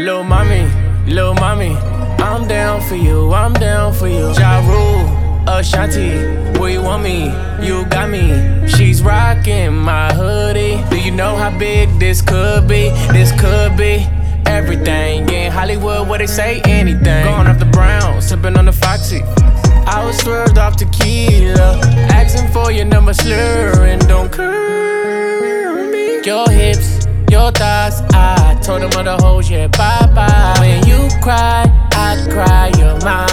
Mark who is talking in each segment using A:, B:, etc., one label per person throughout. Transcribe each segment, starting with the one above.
A: Lil' mommy, I'm down for you, I'm down for you. Ja Rule, Ashanti, where you want me? You got me. She's rocking my hoodie. Do you know how big this could be? This could be everything. In Hollywood, where they say anything. Going off the brown, sipping on the Foxy. I was swerved off tequila, asking for your number, slurring. Don't curve me. Your hips, your thighs, I told them other hoes, yeah, bye-bye. When you cry, I cry, you're my.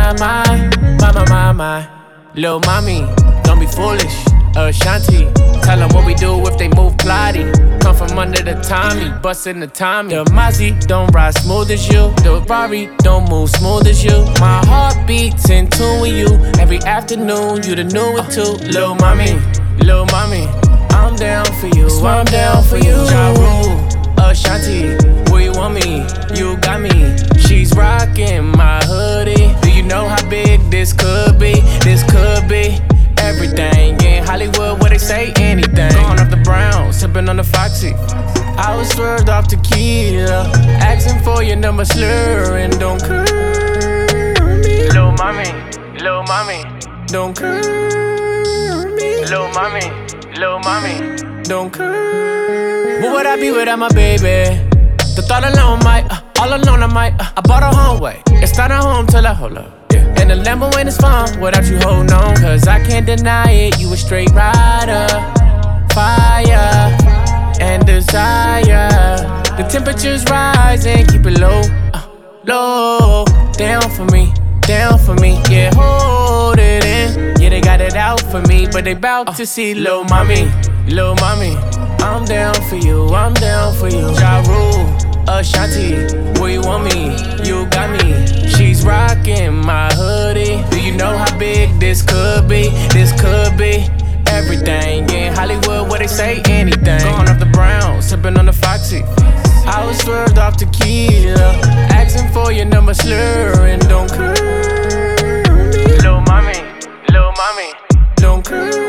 A: Lil' mommy, don't be foolish, Ashanti. Tell them what we do if they move plotty. Come from under the Tommy, bustin' the Tommy. The Mozzie don't ride smooth as you. The Rari don't move smooth as you. My heart beats in tune with you. Every afternoon, you the new it too. Lil' mommy, I'm down for you, I'm down for you. Ja Rule, Ashanti, where you want me? You got me. She's rocking my hoodie. Do you know how big this could be? This could be everything. In Hollywood, where they say anything. Going off the brown, sipping on the Foxy. I was swerved off tequila, asking for your number, slurring. Don't curve me. Lil' mommy, don't curve me. Lil' mommy, don't curve. What would I be without my baby? The thought alone might, all alone I might. I bought a home way. It's not a home till I hold up. And the Lambo ain't as fun without you holding on. Cause I can't deny it, you a straight rider. Fire and desire. The temperature's rising, keep it low, low. Down for me, yeah, hold it in. Yeah, they got it out for me, but they bout to see. Lil' mommy, I'm down for you, I'm down for you. Ja Rule, Ashanti, where you want me? You got me. She's rocking my hoodie. Do you know how big this could be? This could be everything. In Hollywood, where they say anything. Going off the brown, sipping on the Foxy. I was swerved off tequila, asking for your number, slurring. Don't curve me. Lil' mommy, don't curve me.